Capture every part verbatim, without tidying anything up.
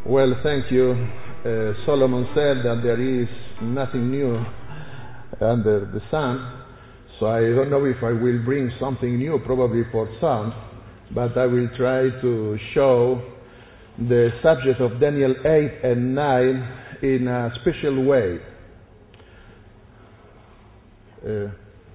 Well, thank you. Uh, Solomon said that there is nothing new under the sun, so I don't know if I will bring something new, probably for some, but I will try to show the subject of Daniel eight and nine in a special way. Uh,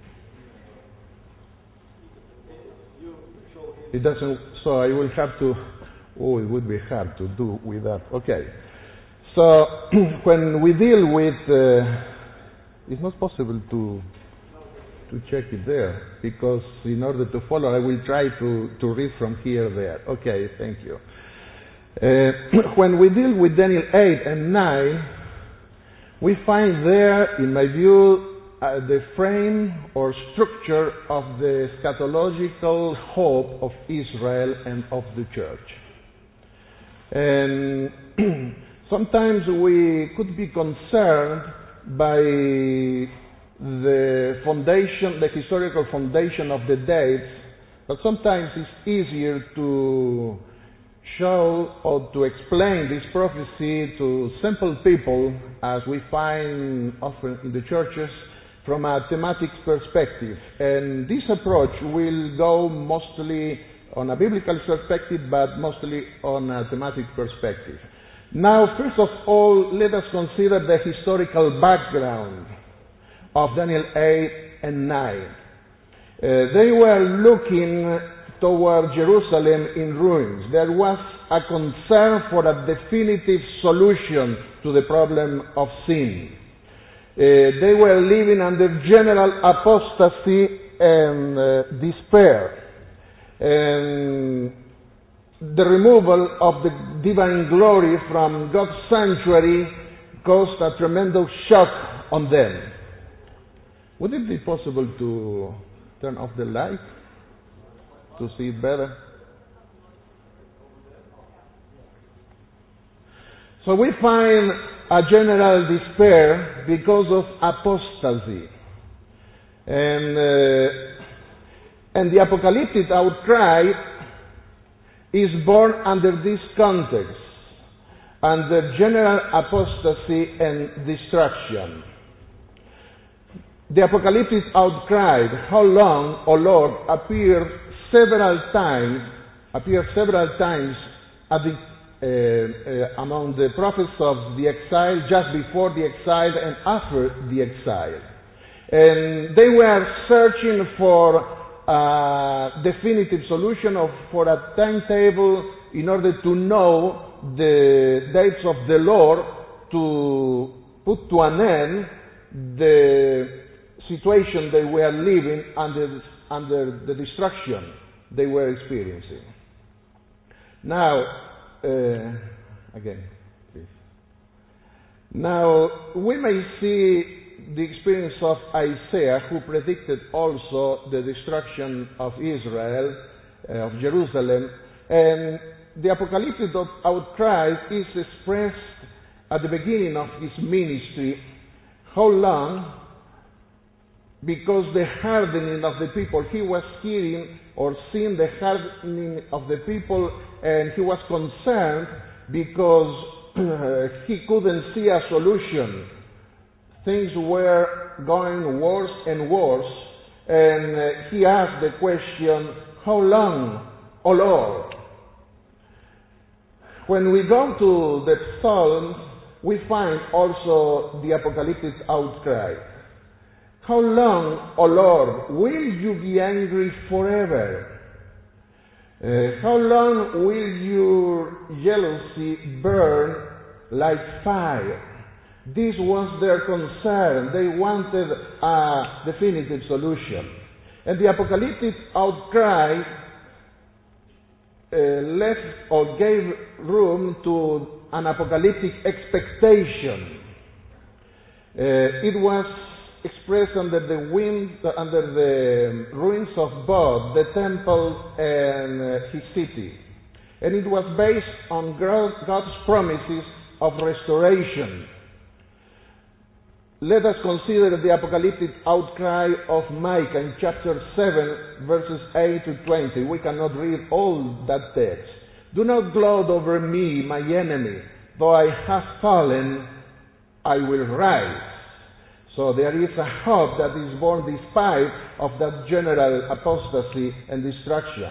it doesn't, so I will have to, oh, it would be hard to do with that. Okay. So, when we deal with, uh, it's not possible to to check it there, because in order to follow, I will try to, to read from here there. Okay, thank you. Uh, when we deal with Daniel eight and nine, we find there, in my view, uh, the frame or structure of the eschatological hope of Israel and of the church. And sometimes we could be concerned by the foundation, the historical foundation of the dates, but sometimes it's easier to show or to explain this prophecy to simple people, as we find often in the churches, from a thematic perspective. And this approach will go mostly on a biblical perspective, but mostly on a thematic perspective. Now, first of all, let us consider the historical background of Daniel eight and nine. Uh, they were looking toward Jerusalem in ruins. There was a concern for a definitive solution to the problem of sin. Uh, they were living under general apostasy and uh, despair. And the removal of the divine glory from God's sanctuary caused a tremendous shock on them. Would it be possible to turn off the light to see it better? So we find a general despair because of apostasy. And, uh, and the apocalyptic outcry is born under this context, under general apostasy and destruction. The apocalyptic outcry, "How long, O Lord?" appeared several times, appeared several times at the, uh, uh, among the prophets of the exile, just before the exile and after the exile. And they were searching for a definitive solution, of for a timetable in order to know the dates of the Lord to put to an end the situation they were living under, under the destruction they were experiencing. Now, uh, again, please. Now, we may see the experience of Isaiah, who predicted also the destruction of Israel, uh, of Jerusalem, and the apocalyptic outcry is expressed at the beginning of his ministry. How long? Because the hardening of the people, he was hearing or seeing the hardening of the people, and he was concerned because he couldn't see a solution. Things were going worse and worse, and uh, he asked the question, "How long, O Lord?" When we go to the Psalms, we find also the apocalyptic outcry. "How long, O Lord, will you be angry forever? Uh, how long will your jealousy burn like fire?" This was their concern. They wanted a definitive solution. And the apocalyptic outcry uh, left or gave room to an apocalyptic expectation. Uh, it was expressed under the wind, under the ruins of Bod, the temple and uh, his city. And it was based on God's promises of restoration. Let us consider the apocalyptic outcry of Micah in chapter seven, verses eight to twenty. We cannot read all that text. "Do not gloat over me, my enemy. though I have fallen, I will rise. So there is a hope that is born despite of that general apostasy and destruction.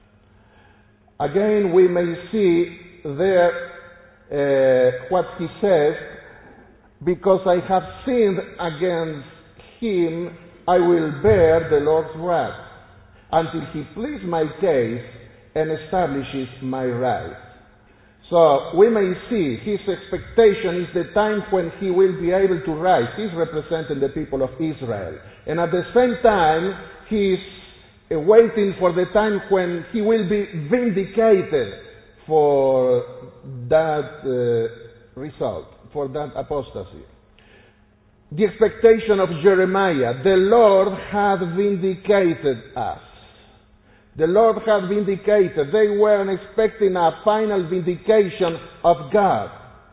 Again, we may see there uh, what he says, because I have sinned against him, I will bear the Lord's wrath, until he pleads my case and establishes my right. So we may see his expectation is the time when he will be able to rise. He's representing the people of Israel. And at the same time, he's waiting for the time when he will be vindicated for that uh, result, for that apostasy. The expectation of Jeremiah, the Lord had vindicated us. The Lord had vindicated. They weren't expecting a final vindication of God.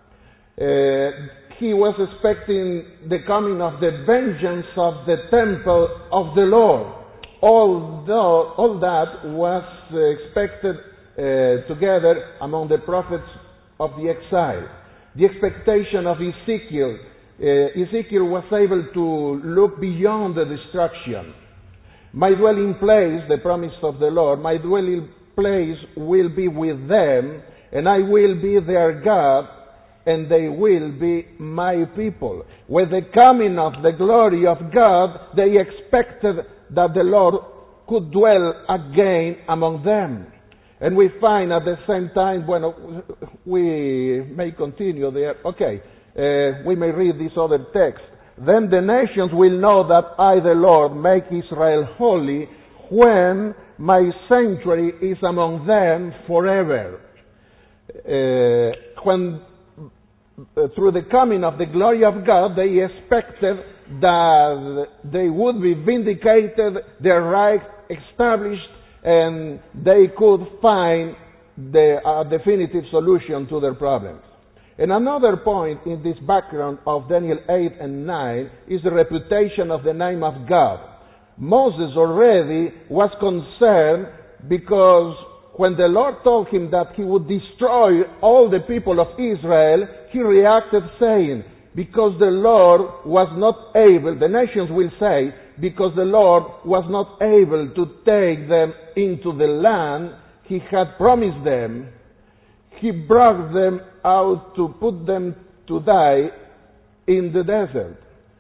Uh, he was expecting the coming of the vengeance of the temple of the Lord. Although all that was expected uh, together among the prophets of the exile. The expectation of Ezekiel. Uh, Ezekiel was able to look beyond the destruction. My dwelling place, the promise of the Lord, my dwelling place will be with them, and I will be their God, and they will be my people. With the coming of the glory of God, they expected that the Lord could dwell again among them. And we find at the same time, when we may continue there, okay, uh, we may read this other text. Then the nations will know that I, the Lord, make Israel holy when my sanctuary is among them forever. Uh, when, uh, through the coming of the glory of God, they expected that they would be vindicated, their right established, and they could find the uh, definitive solution to their problems. And another point in this background of Daniel eight and nine is the reputation of the name of God. Moses already was concerned because when the Lord told him that he would destroy all the people of Israel, he reacted saying, because the Lord was not able, the nations will say, because the Lord was not able to take them into the land he had promised them, he brought them out to put them to die in the desert.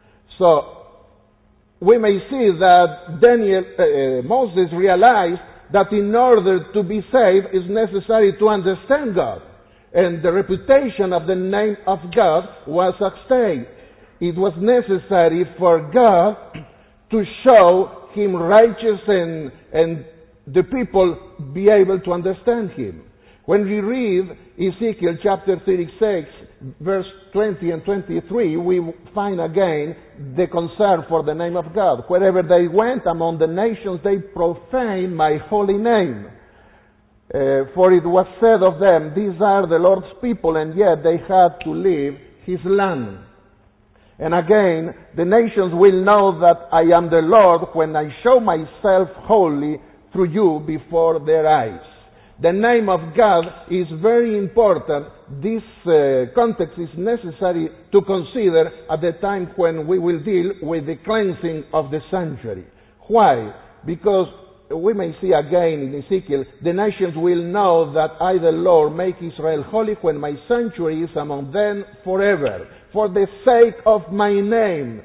So, we may see that Daniel, uh, Moses realized that in order to be saved, it's necessary to understand God. And the reputation of the name of God was at stake. It was necessary for God to show him righteous and, and the people be able to understand him. When we read Ezekiel chapter thirty-six, verse twenty and twenty-three, we find again the concern for the name of God. Wherever they went among the nations, they profaned my holy name. Uh, for it was said of them, these are the Lord's people, and yet they had to leave his land. And again, the nations will know that I am the Lord when I show myself holy through you before their eyes. The name of God is very important. This uh, context is necessary to consider at the time when we will deal with the cleansing of the sanctuary. Why? Because we may see again in Ezekiel, the nations will know that I, the Lord, make Israel holy when my sanctuary is among them forever, for the sake of my name.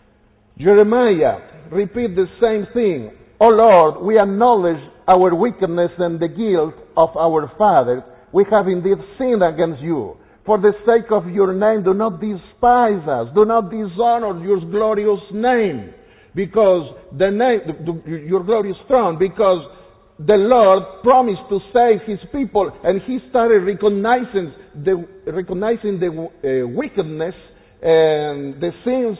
Jeremiah repeat the same thing. O Lord, we acknowledge our wickedness and the guilt of our fathers. We have indeed sinned against you. For the sake of your name, do not despise us. Do not dishonor your glorious name. Because the name, your glorious throne, because the Lord promised to save his people, and he started recognizing the, recognizing the uh, wickedness and the sins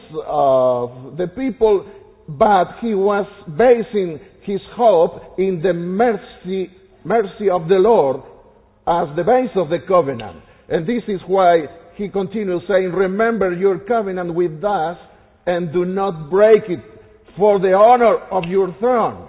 of the people, but he was basing his hope in the mercy, mercy of the Lord as the base of the covenant. And this is why he continues saying, remember your covenant with us and do not break it for the honor of your throne.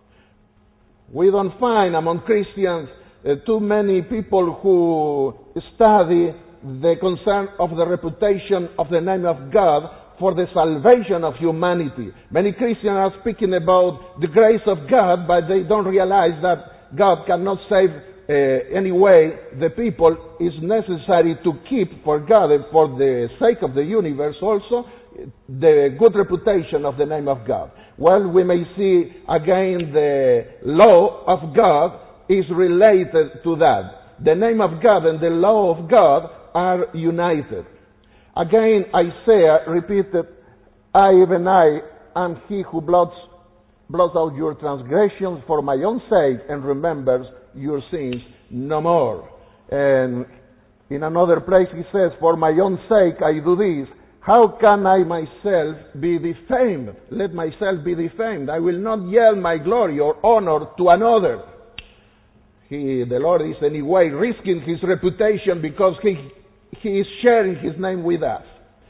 We don't find among Christians uh, too many people who study the concern of the reputation of the name of God for the salvation of humanity. Many Christians are speaking about the grace of God, but they don't realize that God cannot save uh, anyway the people. It's necessary to keep for God and for the sake of the universe also the good reputation of the name of God. Well, we may see again the law of God is related to that. The name of God and the law of God are united. Again, Isaiah repeated, I, even I, am he who blots, blots out your transgressions for my own sake and remembers your sins no more. And in another place he says, for my own sake I do this. How can I myself be defamed? Let myself be defamed. I will not yield my glory or honor to another. He, the Lord is anyway risking his reputation because he, he is sharing his name with us.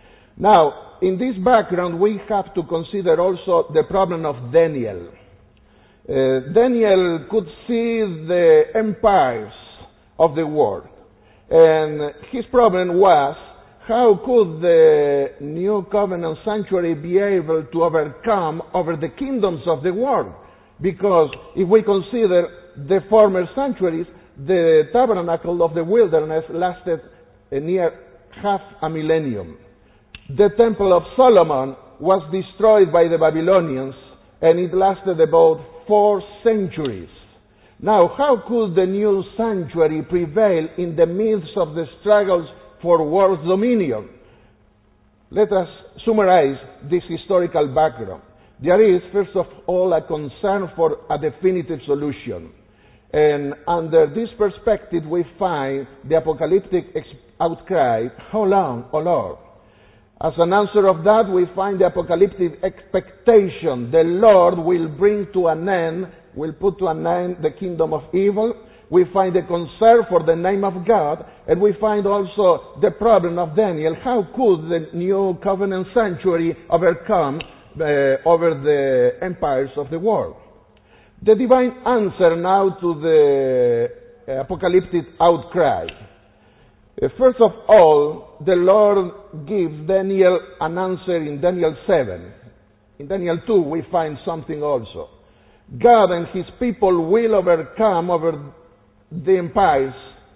Now, in this background, we have to consider also the problem of Daniel. Uh, Daniel could see the empires of the world. And his problem was, how could the new covenant sanctuary be able to overcome over the kingdoms of the world? Because if we consider the former sanctuaries, the tabernacle of the wilderness lasted near half a millennium. The temple of Solomon was destroyed by the Babylonians, and it lasted about four centuries. Now, how could the new sanctuary prevail in the midst of the struggles for world dominion? Let us summarize this historical background. There is, first of all, a concern for a definitive solution. And under this perspective, we find the apocalyptic outcry, how long, O Lord? As an answer of that, we find the apocalyptic expectation. The Lord will bring to an end, will put to an end the kingdom of evil. We find the concern for the name of God, and we find also the problem of Daniel. How could the new covenant sanctuary overcome uh, over the empires of the world? The divine answer now to the uh, apocalyptic outcry. Uh, first of all, the Lord gives Daniel an answer in Daniel seven. In Daniel two, we find something also. God and his people will overcome over the empires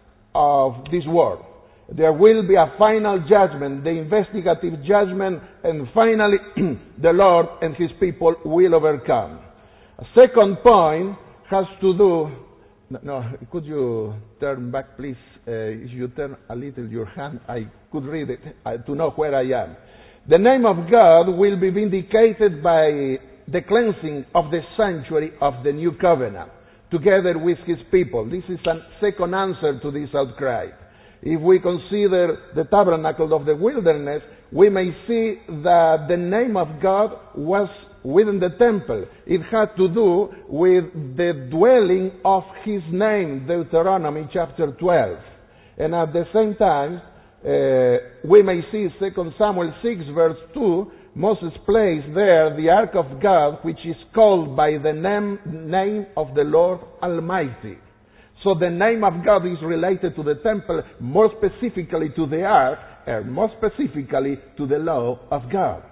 of this world. There will be a final judgment, the investigative judgment, and finally the Lord and his people will overcome. A second point has to do, no, no could you turn back please, uh, if you turn a little your hand, I could read it uh, to know where I am. The name of God will be vindicated by the cleansing of the sanctuary of the new covenant, together with his people. This is a second answer to this outcry. If we consider the tabernacle of the wilderness, we may see that the name of God was within the temple. It had to do with the dwelling of his name, Deuteronomy chapter twelve. And at the same time, uh, we may see Second Samuel six verse two, Moses placed there the ark of God, which is called by the name, name of the Lord Almighty. So the name of God is related to the temple, more specifically to the ark, and more specifically to the law of God.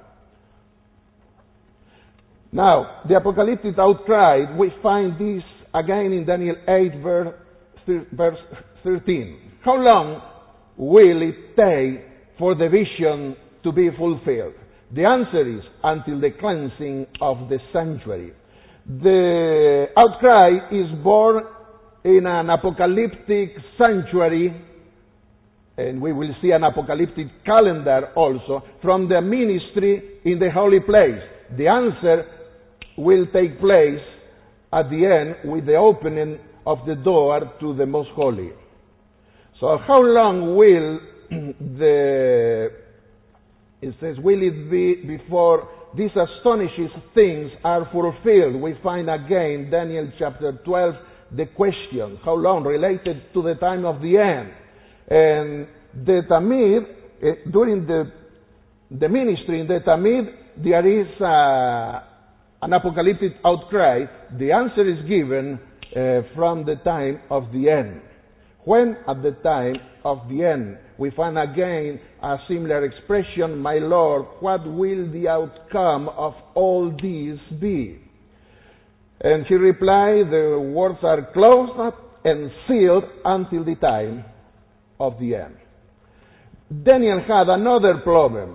Now, the apocalyptic outcry, we find this again in Daniel eight verse thirteen. How long will it take for the vision to be fulfilled? The answer is until the cleansing of the sanctuary. The outcry is born in an apocalyptic sanctuary, and we will see an apocalyptic calendar also, from the ministry in the holy place. The answer will take place at the end with the opening of the door to the most holy. So how long will the, it says, will it be before these astonishing things are fulfilled? We find again, Daniel chapter twelve, the question, how long, related to the time of the end. And the Tamid, uh, during the, the ministry in the Tamid, there is a, an apocalyptic outcry. The answer is given uh, from the time of the end. When at the time of the end we find again a similar expression, my Lord, what will the outcome of all this be? And he replied, the words are closed and sealed until the time of the end. Daniel had another problem.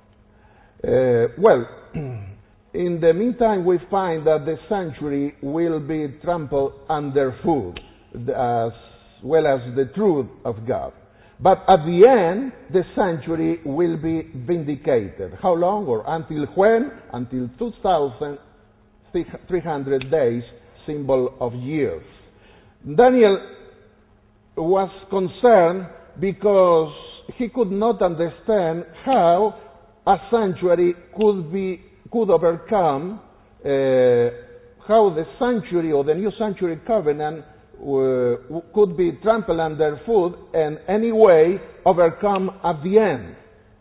Uh, well, in the meantime we find that the sanctuary will be trampled underfoot, as well as the truth of God. But at the end, the sanctuary will be vindicated. How long or until when? Until two thousand three hundred days, symbol of years. Daniel was concerned because he could not understand how a sanctuary could be could overcome uh, how the sanctuary or the new sanctuary covenant uh, could be trampled underfoot and anyway overcome at the end.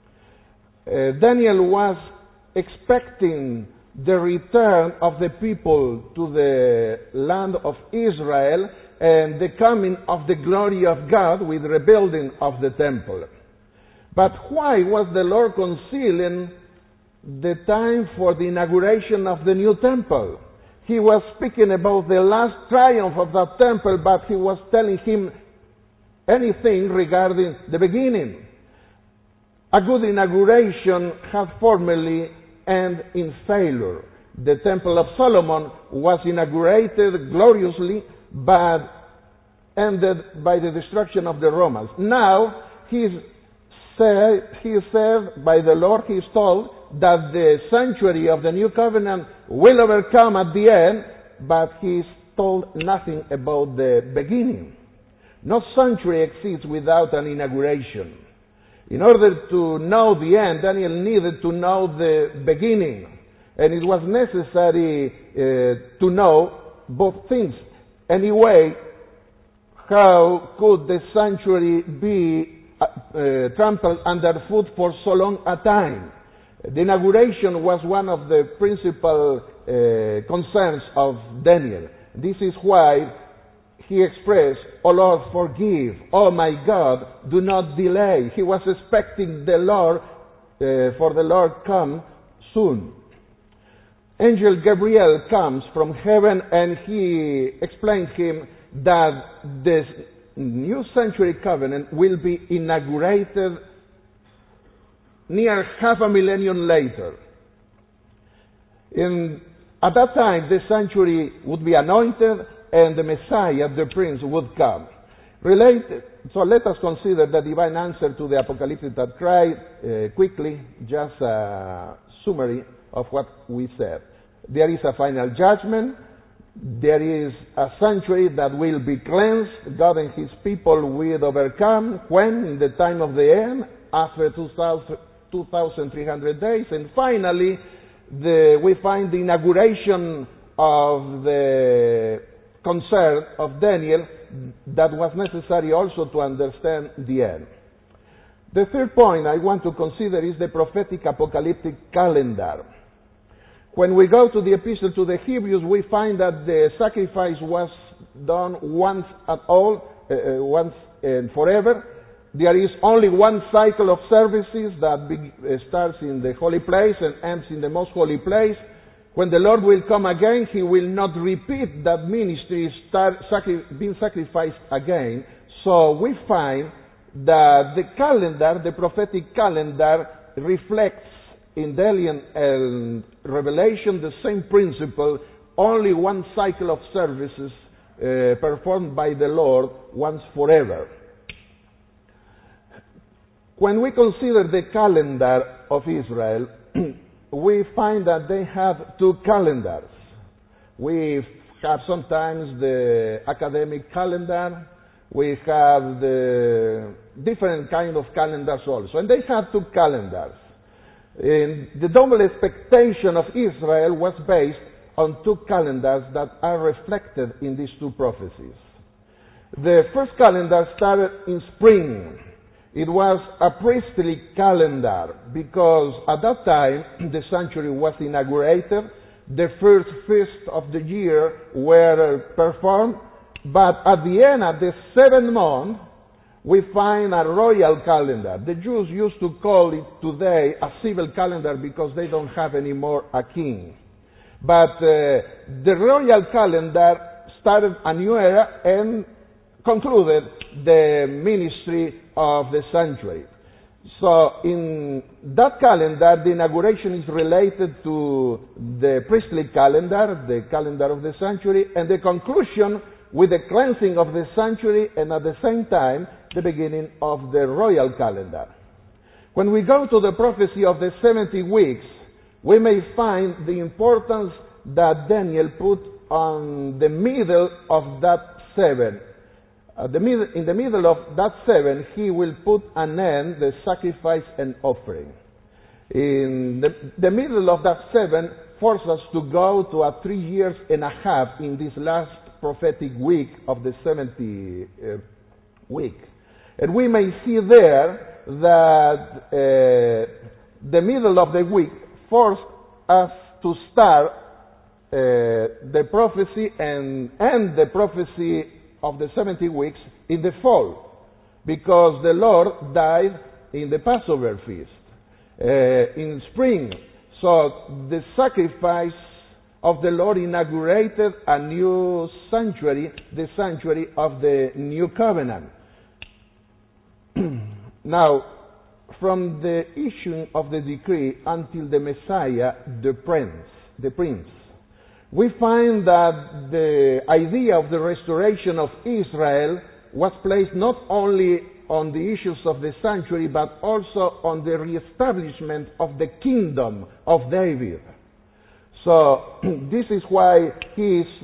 Uh, Daniel was expecting the return of the people to the land of Israel and the coming of the glory of God with rebuilding of the temple. But why was the Lord concealing the time for the inauguration of the new temple? He was speaking about the last triumph of that temple, but he was telling him anything regarding the beginning. A good inauguration had formerly ended in failure. The Temple of Solomon was inaugurated gloriously, but ended by the destruction of the Romans. Now, he is said, he is said by the Lord, he is told that the sanctuary of the new covenant will overcome at the end, but he is told nothing about the beginning. No sanctuary exists without an inauguration. In order to know the end, Daniel needed to know the beginning, and it was necessary uh, to know both things. Anyway, how could the sanctuary be uh, uh, trampled underfoot for so long a time? The inauguration was one of the principal uh, concerns of Daniel. This is why he expressed, "Oh Lord, forgive. Oh my God, do not delay." He was expecting the Lord, uh, for the Lord come soon. Angel Gabriel comes from heaven and he explained him that this new sanctuary covenant will be inaugurated near half a millennium later. In, at that time, the sanctuary would be anointed and the Messiah, the Prince, would come. Related, so let us consider the divine answer to the apocalyptic cry uh, quickly, just a summary of what we said. There is a final judgment. There is a sanctuary that will be cleansed. God and His people will overcome. When? In the time of the end, after two thousand three hundred days. And finally, the, we find the inauguration of the concern of Daniel that was necessary also to understand the end. The third point I want to consider is the prophetic apocalyptic calendar. When we go to the epistle to the Hebrews, we find that the sacrifice was done once at all, uh, once and forever. There is only one cycle of services that be, uh, starts in the holy place and ends in the most holy place. When the Lord will come again, He will not repeat that ministry start sacri- being sacrificed again. So we find that the calendar, the prophetic calendar, reflects in Daniel and Revelation the same principle, only one cycle of services uh, performed by the Lord once forever. When we consider the calendar of Israel, we find that they have two calendars. We have sometimes the academic calendar, we have the different kind of calendars also, and they have two calendars. And the double expectation of Israel was based on two calendars that are reflected in these two prophecies. The first calendar started in spring. It was a priestly calendar because at that time the sanctuary was inaugurated. The first feast of the year were performed But at the end, at the seventh month, we find a royal calendar. The Jews used to call it today a civil calendar because they don't have anymore a king. But uh, the royal calendar started a new era and concluded the ministry of the sanctuary. So in that calendar, the inauguration is related to the priestly calendar, the calendar of the sanctuary, and the conclusion with the cleansing of the sanctuary, and at the same time, the beginning of the royal calendar. When we go to the prophecy of the seventy weeks, we may find the importance that Daniel put on the middle of that seven. Uh, the middle, in the middle of that seven, he will put an end, the sacrifice and offering. In the, the middle of that seven forces us to go to a three years and a half in this last prophetic week of the seventy uh, week. And we may see there that uh, the middle of the week forced us to start uh, the prophecy and end the prophecy of the seventy weeks in the fall, because the Lord died in the Passover feast, uh, in spring. So the sacrifice of the Lord inaugurated a new sanctuary, the sanctuary of the new covenant. Now, from the issuing of the decree until the Messiah, the prince, the prince, we find that the idea of the restoration of Israel was placed not only on the issues of the sanctuary, but also on the reestablishment of the kingdom of David. So, this is why he is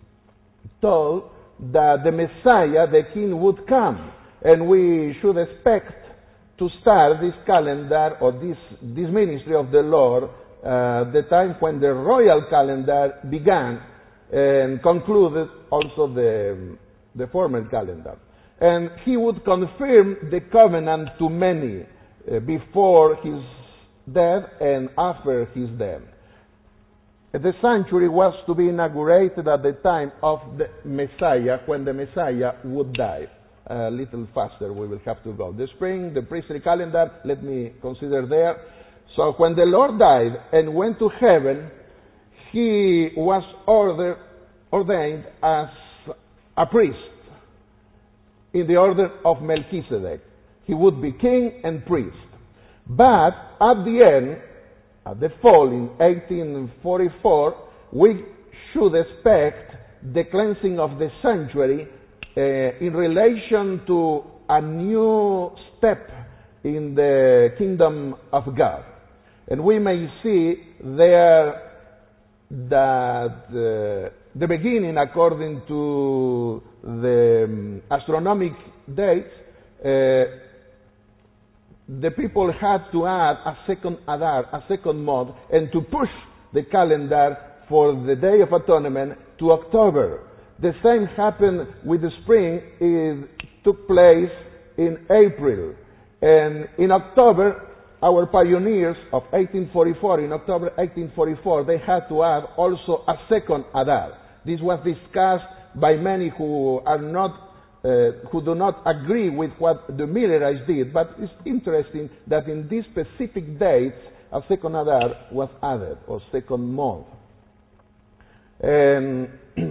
told that the Messiah, the King, would come. And we should expect to start this calendar or this, this ministry of the Lord uh, the time when the royal calendar began and concluded also the, the former calendar. And he would confirm the covenant to many uh, before his death and after his death. The sanctuary was to be inaugurated at the time of the Messiah, when the Messiah would die. A little faster we will have to go. The spring, the priestly calendar, let me consider there. So when the Lord died and went to heaven, he was ordered, ordained as a priest in the order of Melchizedek. He would be king and priest. But at the end, at the fall in eighteen forty-four, we should expect the cleansing of the sanctuary uh, in relation to a new step in the kingdom of God. And we may see there that uh, the beginning, according to the um, astronomic dates, uh, the people had to add a second Adar, a second month, and to push the calendar for the Day of Atonement to October. The same happened with the spring. It took place in April. And in October, our pioneers of eighteen forty-four, in October eighteen forty-four, they had to add also a second Adar. This was discussed by many who are not Uh, who do not agree with what the Millerites did, but it's interesting that in these specific dates, a second Adar was added, or second month. And,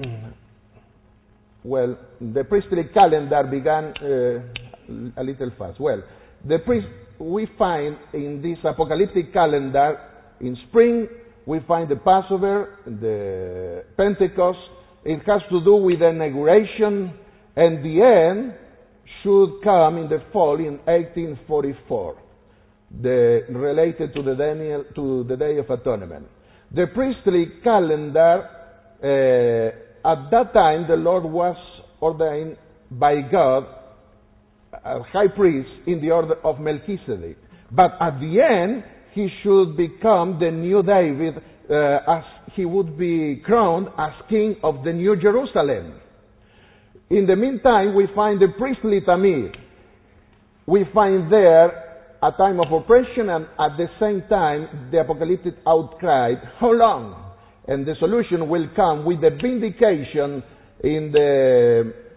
well, the priestly calendar began uh, a little fast. Well, the priest, we find in this apocalyptic calendar, in spring, we find the Passover, the Pentecost. It has to do with the inauguration, and the end should come in the fall in eighteen forty-four, the, related to the, Daniel, to the Day of Atonement. The priestly calendar, uh, at that time, the Lord was ordained by God a high priest in the order of Melchizedek. But at the end, he should become the new David, uh, as he would be crowned as king of the New Jerusalem. In the meantime, we find the priestly Tamid. We find there a time of oppression, and at the same time, the apocalyptic outcry. How long? And the solution will come with the vindication in the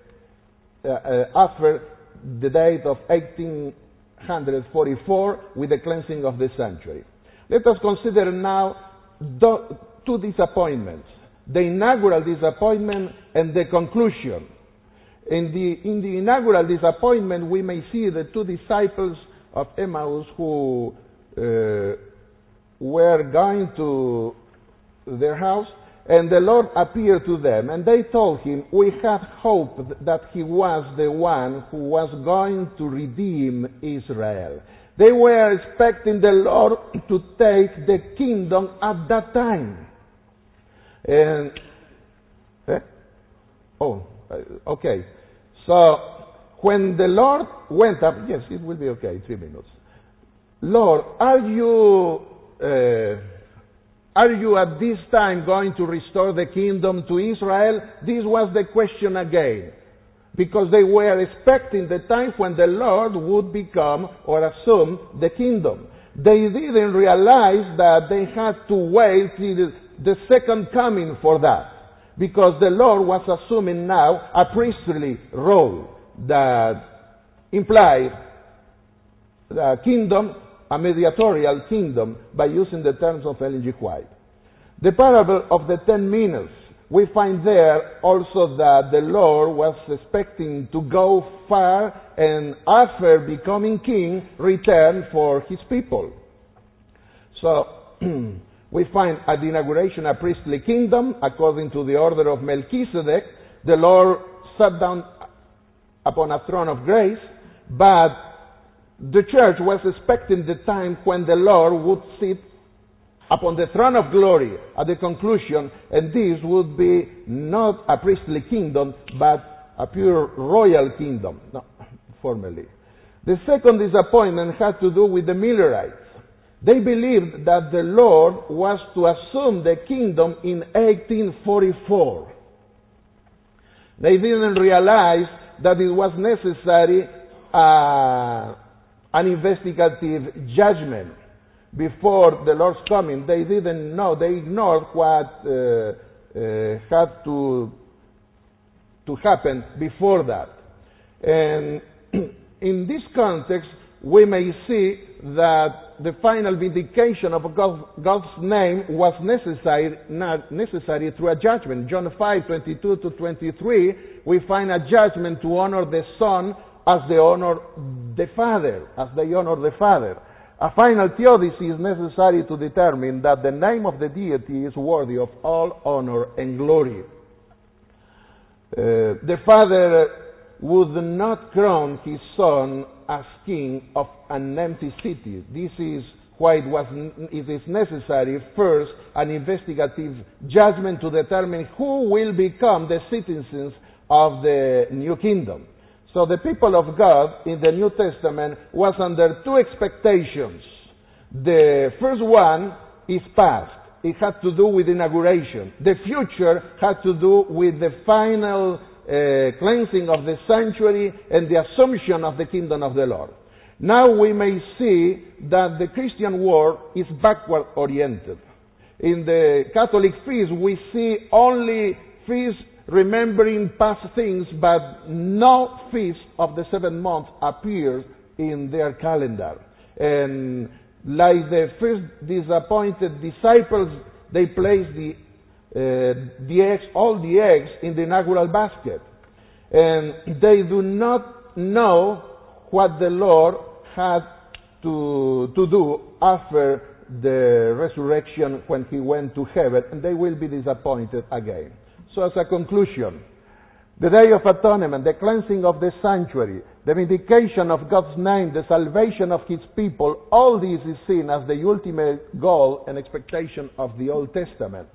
uh, uh, after the date of eighteen forty-four with the cleansing of the sanctuary. Let us consider now do, two disappointments, the inaugural disappointment and the conclusion. In the, in the inaugural disappointment, we may see the two disciples of Emmaus who uh, were going to their house, and the Lord appeared to them, and they told him, we had hoped that he was the one who was going to redeem Israel. They were expecting the Lord to take the kingdom at that time. And, eh? oh, okay. So, when the Lord went up, yes, it will be okay, three minutes. Lord, are you, uh, are you at this time going to restore the kingdom to Israel? This was the question again. Because they were expecting the time when the Lord would become or assume the kingdom. They didn't realize that they had to wait till the second coming for that. Because the Lord was assuming now a priestly role that implied a kingdom, a mediatorial kingdom, by using the terms of Ellen G. White. The parable of the ten minas, we find there also that the Lord was expecting to go far and after becoming king, return for his people. So, we find at the inauguration a priestly kingdom, according to the order of Melchizedek. The Lord sat down upon a throne of grace, but the church was expecting the time when the Lord would sit upon the throne of glory at the conclusion, and this would be not a priestly kingdom, but a pure royal kingdom, no, formally. The second disappointment had to do with the Millerites. They believed that the Lord was to assume the kingdom in eighteen forty-four. They didn't realize that it was necessary uh, an investigative judgment before the Lord's coming. They didn't know. They ignored what uh, uh, had to to happen before that. And in this context, we may see that the final vindication of God, God's name was necessary, not necessary through a judgment. John five, twenty-two to twenty-three, we find a judgment to honor the Son as they honor the Father, as they honor the Father. A final theodicy is necessary to determine that the name of the deity is worthy of all honor and glory. Uh, the Father would not crown his Son as king of an empty city. This is why it, was, it is necessary first an investigative judgment to determine who will become the citizens of the new kingdom. So the people of God in the New Testament was under two expectations. The first one is past. It had to do with inauguration. The future had to do with the final uh, cleansing of the sanctuary and the assumption of the kingdom of the Lord. Now we may see that the Christian world is backward oriented. In the Catholic feast we see only feasts remembering past things, but no feast of the seventh month appears in their calendar. And like the first disappointed disciples, they place the uh, the eggs, all the eggs in the inaugural basket, and they do not know what the Lord had to to do after the resurrection when he went to heaven, and they will be disappointed again. So as a conclusion, the Day of Atonement, the cleansing of the sanctuary, the vindication of God's name, the salvation of His people, all this is seen as the ultimate goal and expectation of the Old Testament.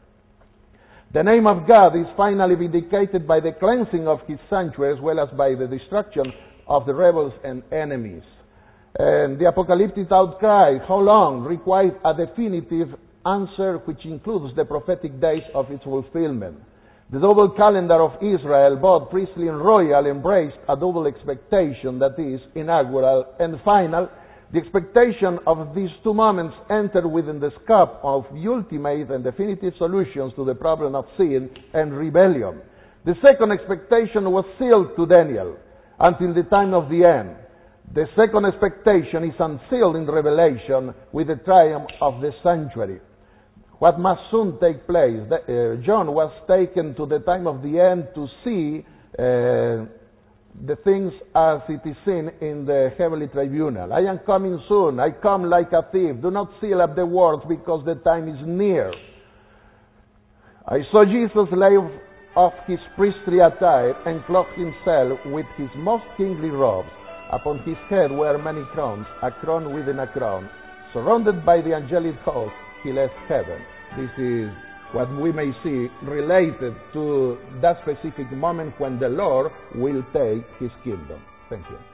The name of God is finally vindicated by the cleansing of His sanctuary as well as by the destruction of the rebels and enemies. And the apocalyptic outcry, how long, requires a definitive answer which includes the prophetic days of its fulfillment. The double calendar of Israel, both priestly and royal, embraced a double expectation, that is, inaugural and final. The expectation of these two moments entered within the scope of ultimate and definitive solutions to the problem of sin and rebellion. The second expectation was sealed to Daniel. until the time of the end. The second expectation is unsealed in Revelation with the triumph of the sanctuary. What must soon take place? The, uh, John was taken to the time of the end to see uh, the things as it is seen in the heavenly tribunal. I am coming soon. I come like a thief. Do not seal up the words because the time is near. I saw Jesus lay off his priestly attire and clothe himself with his most kingly robes. Upon his head were many crowns, a crown within a crown. Surrounded by the angelic host, he left heaven. This is what we may see related to that specific moment when the Lord will take his kingdom. Thank you.